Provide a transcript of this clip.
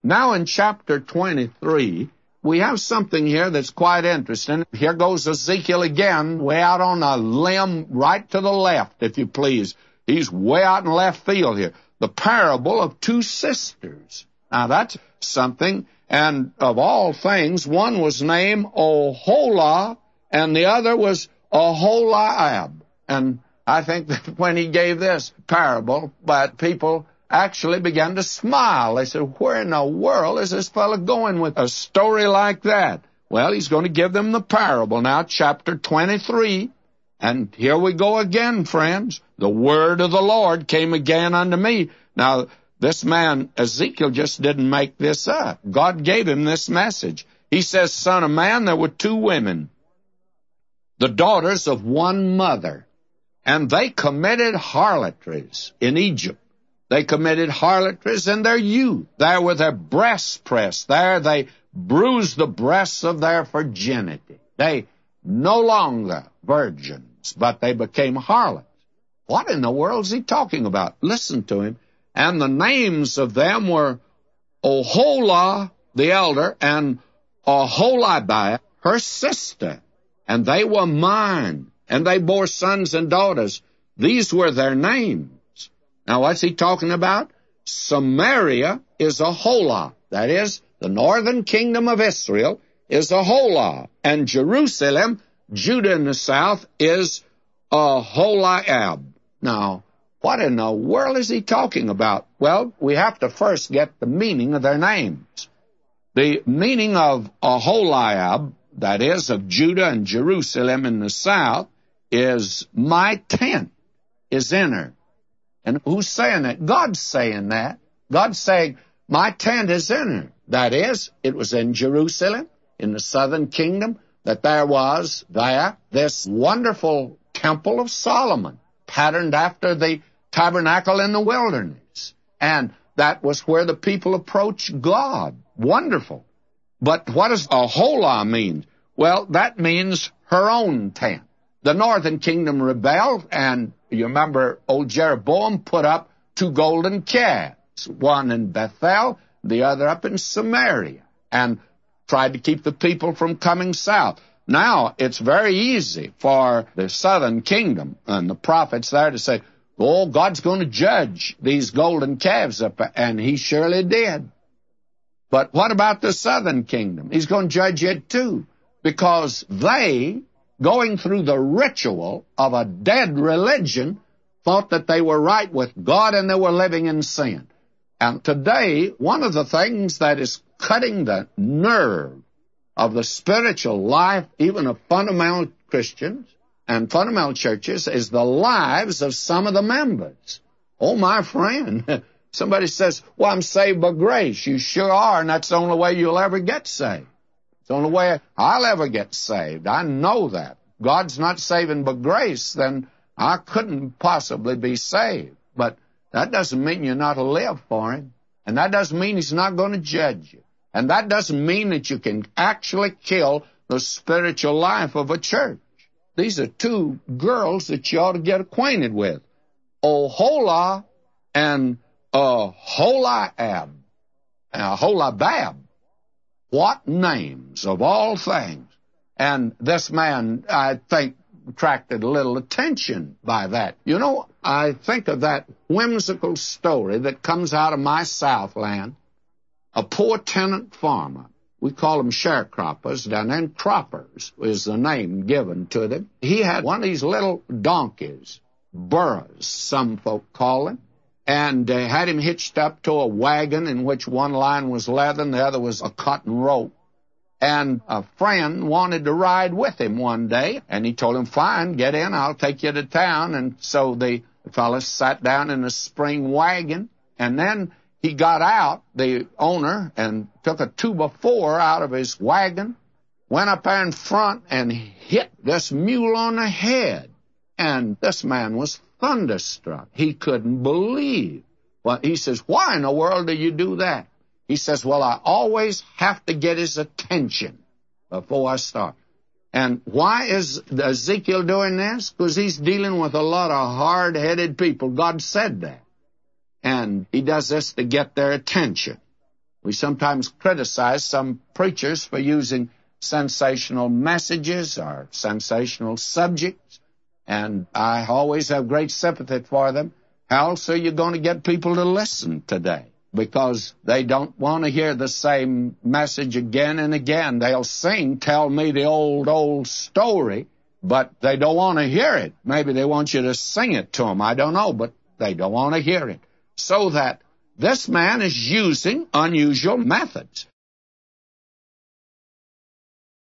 Now in chapter 23, we have something here that's quite interesting. Here goes Ezekiel again, way out on a limb, right to the left, if you please. He's way out in left field here. The parable of two sisters. Now that's something, and of all things, one was named Oholah, and the other was Oholiab. And I think that when he gave this parable, but people actually began to smile. They said, where in the world is this fellow going with a story like that? Well, he's going to give them the parable now, chapter 23. And here we go again, friends. The word of the Lord came again unto me. Now, this man, Ezekiel, just didn't make this up. God gave him this message. He says, Son of man, there were two women, the daughters of one mother, and they committed harlotries in Egypt. They committed harlotries in their youth. There were their breasts pressed. There they bruised the breasts of their virginity. They no longer virgins, but they became harlots. What in the world is he talking about? Listen to him. And the names of them were Oholah, the elder, and Oholiab, her sister. And they were mine, and they bore sons and daughters. These were their names. Now, what's he talking about? Samaria is Oholah. That is, the northern kingdom of Israel is Oholah. And Jerusalem, Judah in the south, is Oholiab. Now, what in the world is he talking about? Well, we have to first get the meaning of their names. The meaning of Oholiab, that is, of Judah and Jerusalem in the south, is my tent is in her. And who's saying that? God's saying that. God's saying, my tent is in her. That is, it was in Jerusalem, in the southern kingdom, that there was there this wonderful temple of Solomon, patterned after the tabernacle in the wilderness. And that was where the people approached God. Wonderful. But what does Oholah mean? Well, that means her own tent. The northern kingdom rebelled, and you remember old Jeroboam put up two golden calves, one in Bethel, the other up in Samaria, and tried to keep the people from coming south. Now, it's very easy for the southern kingdom and the prophets there to say, oh, God's going to judge these golden calves up, and he surely did. But what about the southern kingdom? He's going to judge it too, because they, going through the ritual of a dead religion, thought that they were right with God and they were living in sin. And today, one of the things that is cutting the nerve of the spiritual life, even of fundamental Christians and fundamental churches, is the lives of some of the members. Oh, my friend, somebody says, well, I'm saved by grace. You sure are, and that's the only way you'll ever get saved. It's the only way I'll ever get saved. I know that. God's not saving by grace, then I couldn't possibly be saved. But that doesn't mean you're not to live for him. And that doesn't mean he's not going to judge you. And that doesn't mean that you can actually kill the spiritual life of a church. These are two girls that you ought to get acquainted with. Oholah and Oholiab. Oholiab. What names of all things. And this man, I think, attracted a little attention by that. You know, I think of that whimsical story that comes out of my Southland. A poor tenant farmer, we call them sharecroppers down there, and croppers is the name given to them. He had one of these little donkeys, burros, some folk call them, and had him hitched up to a wagon in which one line was leather and the other was a cotton rope. And a friend wanted to ride with him one day, and he told him, fine, get in, I'll take you to town. And so the fellow sat down in a spring wagon, and then he got out, the owner, and took a 2x4 out of his wagon, went up there in front and hit this mule on the head. And this man was thunderstruck. He couldn't believe. Well, he says, why in the world do you do that? He says, well, I always have to get his attention before I start. And why is Ezekiel doing this? Because he's dealing with a lot of hard-headed people. God said that. And he does this to get their attention. We sometimes criticize some preachers for using sensational messages or sensational subjects, and I always have great sympathy for them. How else are you going to get people to listen today? Because they don't want to hear the same message again and again. They'll sing, "Tell me the old story," but they don't want to hear it. Maybe they want you to sing it to them. I don't know, but they don't want to hear it. So that this man is using unusual methods.